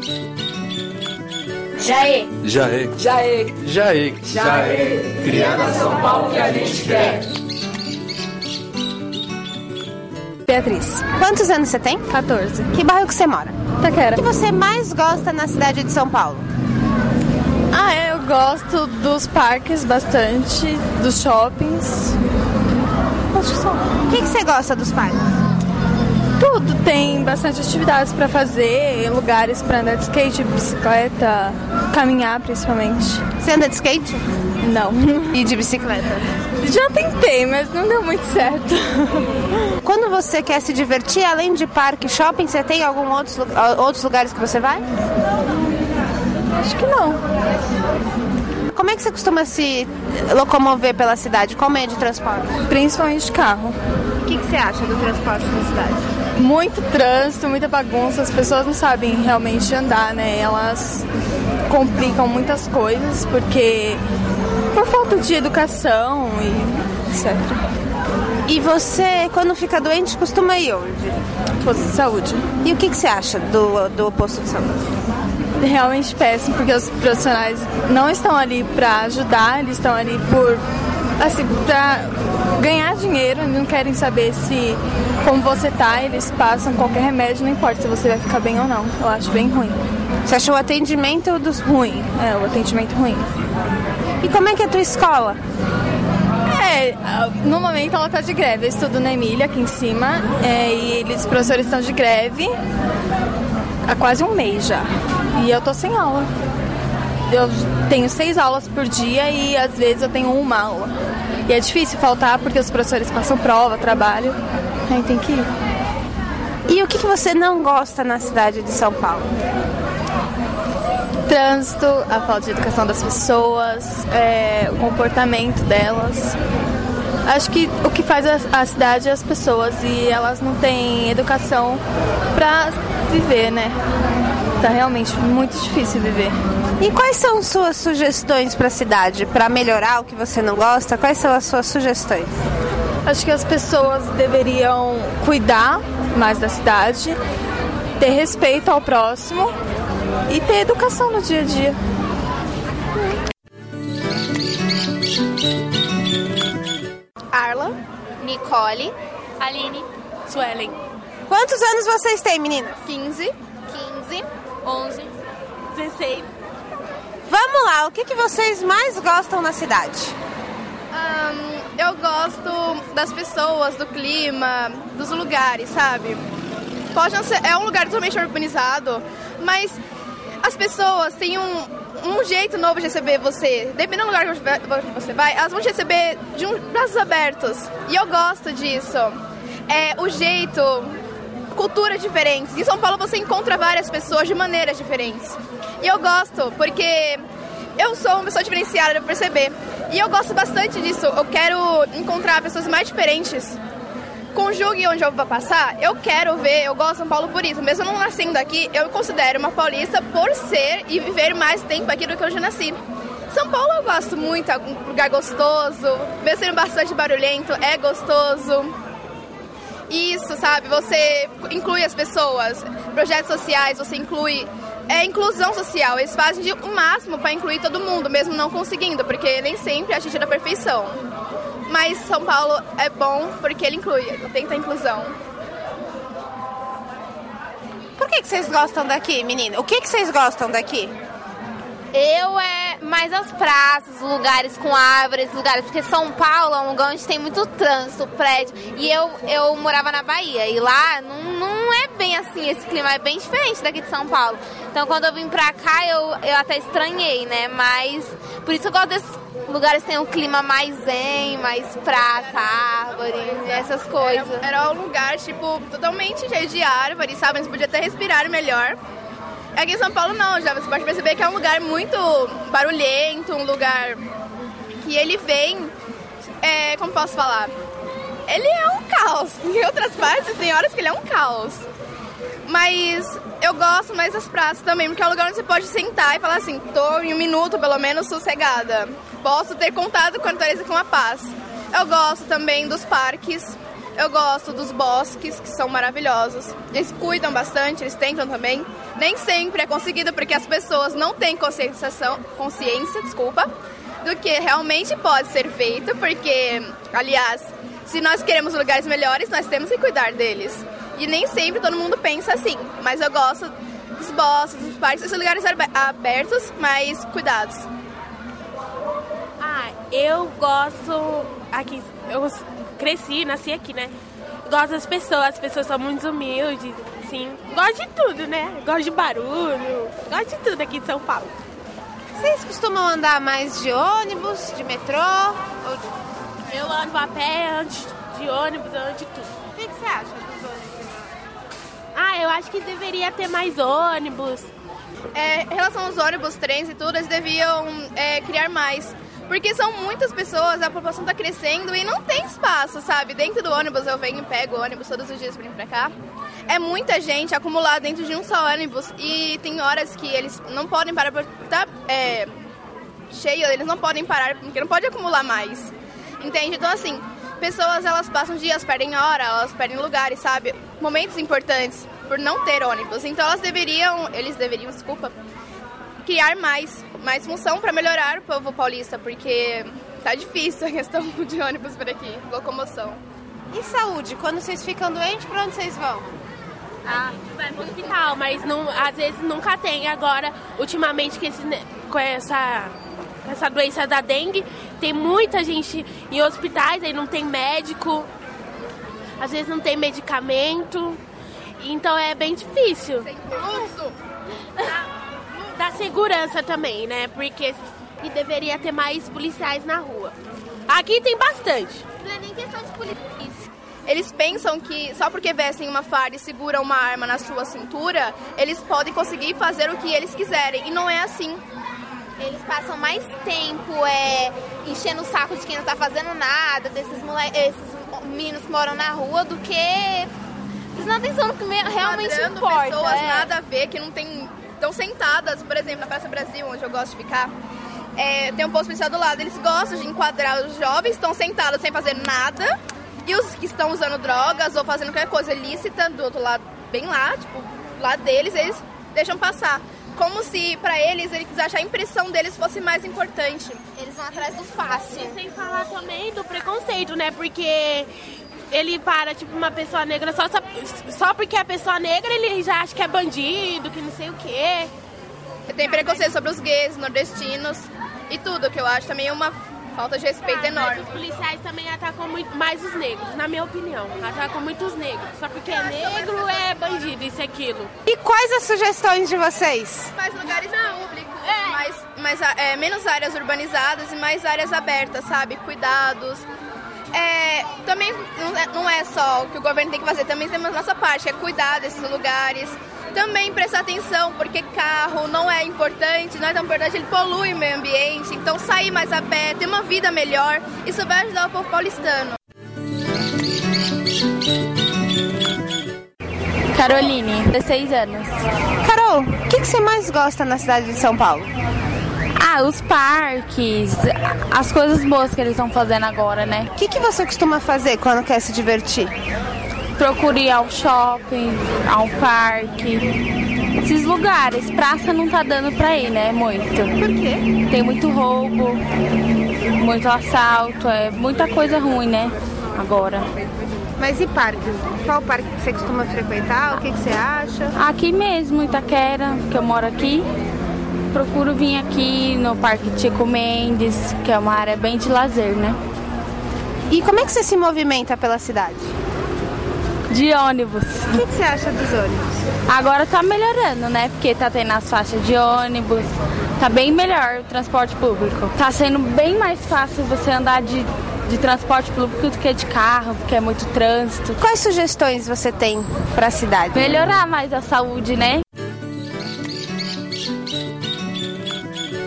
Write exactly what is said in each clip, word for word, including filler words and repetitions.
Jaê. Jaê. Jaê. Jaê. Jaê. Criando a São Paulo que a gente quer. Beatriz. Quantos anos você tem? quatorze. Que bairro que você mora? Taquera. O que você mais gosta na cidade de São Paulo? Ah, é, eu gosto dos parques bastante, dos shoppings. Acho que só. O que, que você gosta dos parques? Tudo, tem bastante atividades para fazer, lugares para andar de skate, bicicleta, caminhar principalmente. Você anda de skate? Não. E de bicicleta? Já tentei, mas não deu muito certo. Quando você quer se divertir, além de parque e shopping, você tem algum outros, outros lugares que você vai? Acho que não. Como é que você costuma se locomover pela cidade? Qual meio de transporte? Principalmente de carro. O que, que você acha do transporte na cidade? Muito trânsito, muita bagunça, as pessoas não sabem realmente andar, né? Elas complicam muitas coisas porque por falta de educação e etcétera. E você, quando fica doente, costuma ir onde? Posto de saúde. E o que, que você acha do, do posto de saúde? Realmente péssimo, porque os profissionais não estão ali para ajudar, eles estão ali por, assim, para ganhar dinheiro, não querem saber se, como você tá, eles passam qualquer remédio, não importa se você vai ficar bem ou não. Eu acho bem ruim. Você achou o atendimento dos ruim? É, o atendimento ruim. E como é que é a tua escola? É, no momento ela tá de greve, eu estudo na Emília, aqui em cima, é, e eles, os professores estão de greve há quase um mês já. E eu tô sem aula. Eu tenho seis aulas por dia e às vezes eu tenho uma aula. E é difícil faltar porque os professores passam prova, trabalho. Aí tem que ir. E o que, que você não gosta na cidade de São Paulo? Trânsito, a falta de educação das pessoas, é, o comportamento delas. Acho que o que faz a, a cidade é as pessoas e elas não têm educação pra viver, né? Tá realmente muito difícil viver. E quais são suas sugestões para a cidade? Para melhorar o que você não gosta? Quais são as suas sugestões? Acho que as pessoas deveriam cuidar mais da cidade, ter respeito ao próximo e ter educação no dia a dia. Arla, Nicole, Aline, Suelen. Quantos anos vocês têm, meninas? quinze, quinze, onze, dezesseis. Vamos lá, o que, que vocês mais gostam na cidade? Um, eu gosto das pessoas, do clima, dos lugares, sabe? Pode não ser, é um lugar totalmente urbanizado, mas as pessoas têm um, um jeito novo de receber você. Dependendo do lugar que você vai, elas vão te receber de um, braços abertos. E eu gosto disso. É o jeito, culturas diferentes. Em São Paulo você encontra várias pessoas de maneiras diferentes. E eu gosto, porque eu sou uma pessoa diferenciada, eu perceber. E eu gosto bastante disso. Eu quero encontrar pessoas mais diferentes. Conjugue onde eu vou passar, eu quero ver, eu gosto de São Paulo por isso. Mesmo não nascendo aqui, eu me considero uma paulista por ser e viver mais tempo aqui do que eu já nasci. São Paulo eu gosto muito, é um lugar gostoso, mesmo sendo bastante barulhento, é gostoso. Isso, sabe, você inclui as pessoas, projetos sociais, você inclui... É inclusão social, eles fazem de, o máximo para incluir todo mundo, mesmo não conseguindo, porque nem sempre a gente é da perfeição. Mas São Paulo é bom porque ele inclui, tenta a inclusão. Por que, que vocês gostam daqui, menina? O que, que vocês gostam daqui? Eu é mais as praças, lugares com árvores, lugares, porque São Paulo é um lugar onde tem muito trânsito, prédio, e eu, eu morava na Bahia, e lá não, não é bem assim, esse clima é bem diferente daqui de São Paulo. Então quando eu vim pra cá, eu, eu até estranhei, né, mas por isso eu gosto desses lugares que tem um clima mais zen, mais praça, árvore, essas coisas. Era, era um lugar, tipo, totalmente cheio de árvore, sabe, você podia até respirar melhor. Aqui em São Paulo não, já você pode perceber que é um lugar muito barulhento, um lugar que ele vem, é, como posso falar, ele é um caos. Em outras partes tem horas que ele é um caos. Mas eu gosto mais das praças também, porque é um lugar onde você pode sentar e falar assim, tô em um minuto pelo menos sossegada. Posso ter contato com a natureza com a paz. Eu gosto também dos parques. eu gosto dos bosques, que são maravilhosos. Eles cuidam bastante, eles tentam também. Nem sempre é conseguido porque as pessoas não têm consciência, consciência desculpa, do que realmente pode ser feito, porque, aliás, se nós queremos lugares melhores, nós temos que cuidar deles. E nem sempre todo mundo pensa assim, mas eu gosto dos bosques, dos parques, esses lugares abertos, mas cuidados. Ah, eu gosto aqui, eu cresci, nasci aqui, né? Gosto das pessoas, as pessoas são muito humildes, assim. Gosto de tudo, né? Gosto de barulho, gosto de tudo aqui de São Paulo. Vocês costumam andar mais de ônibus, de metrô? Ou de... Eu ando a pé, ando de ônibus, ando de tudo. O que, que você acha dos ônibus? Ah, eu acho que deveria ter mais ônibus. É, em relação aos ônibus, trens e tudo, eles deviam é, criar mais. Porque são muitas pessoas, a população está crescendo e não tem espaço, sabe? Dentro do ônibus, eu venho e pego o ônibus todos os dias para vir pra cá. É muita gente acumulada dentro de um só ônibus e tem horas que eles não podem parar porque tá é, cheio, eles não podem parar porque não pode acumular mais. Entende? Então, assim, pessoas, elas passam dias, perdem hora, elas perdem lugares, sabe? Momentos importantes por não ter ônibus. Então, elas deveriam, eles deveriam, desculpa, criar mais, mais função para melhorar o povo paulista, porque tá difícil a questão de ônibus por aqui, locomoção. E saúde? Quando vocês ficam doentes, pra onde vocês vão? Ah, vai pro hospital, mas não, às vezes nunca tem. Agora, ultimamente, que esse, com essa, essa doença da dengue, tem muita gente em hospitais, aí não tem médico, às vezes não tem medicamento, então é bem difícil. Sem fluxo. Da segurança também, né? Porque e deveria ter mais policiais na rua. Aqui tem bastante. Não é nem questão de polícia. Eles pensam que só porque vestem uma farda e seguram uma arma na sua cintura, eles podem conseguir fazer o que eles quiserem. E não é assim. Eles passam mais tempo é, enchendo o saco de quem não tá fazendo nada, desses mole... esses meninos que moram na rua, do que prestando atenção no que realmente Quadrando importa. Pessoas é. nada a ver, que não tem... Estão sentadas, por exemplo, na Praça Brasil, onde eu gosto de ficar. É, tem um posto policial do lado, eles gostam de enquadrar os jovens, estão sentados sem fazer nada. E os que estão usando drogas ou fazendo qualquer coisa ilícita do outro lado, bem lá, tipo, do lado deles, eles deixam passar. Como se, pra eles, eles achar a impressão deles fosse mais importante. Eles vão atrás do fácil. E sem falar também do preconceito, né? Porque ele para, tipo, uma pessoa negra só, só, só porque é pessoa negra, ele já acha que é bandido, que não sei o quê. Tem preconceito sobre os gays, nordestinos e tudo, que eu acho também uma falta de respeito ah, enorme. Mas os policiais também atacam muito mais os negros, na minha opinião. Atacam muito os negros. Só porque é negro é bandido, isso e aquilo. E quais as sugestões de vocês? Mais lugares públicos, é. mais, mais é, menos áreas urbanizadas e mais áreas abertas, sabe? Cuidados. É, também não é, não é só o que o governo tem que fazer, também temos a nossa parte, é cuidar desses lugares. Também prestar atenção, porque carro não é importante, não é tão importante, ele polui o meio ambiente. Então sair mais a pé, ter uma vida melhor, isso vai ajudar o povo paulistano. Caroline, dezesseis anos. Carol, o que, que você mais gosta na cidade de São Paulo? Ah, os parques, as coisas boas que eles estão fazendo agora, né? O que, que você costuma fazer quando quer se divertir? Procure ir ao shopping, ao parque, esses lugares. Praça não tá dando pra ir, né? Muito. Por quê? Tem muito roubo, muito assalto, é muita coisa ruim, né? Agora. Mas e parques? Qual parque que você costuma frequentar? O que, que você acha? Aqui mesmo, Itaquera, que eu moro aqui. Procuro vir aqui no Parque Chico Mendes, que é uma área bem de lazer, né? E como é que você se movimenta pela cidade? De ônibus. O que, que você acha dos ônibus? Agora tá melhorando, né? Porque tá tendo as faixas de ônibus, tá bem melhor o transporte público. Tá sendo bem mais fácil você andar de, de transporte público do que de carro, porque é muito trânsito. Quais sugestões você tem pra cidade? Melhorar mais a saúde, né?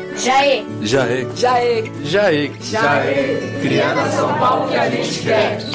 Jaê. Jaê. Jaê. Jaê. Jaê. Criando a São Paulo que a gente quer.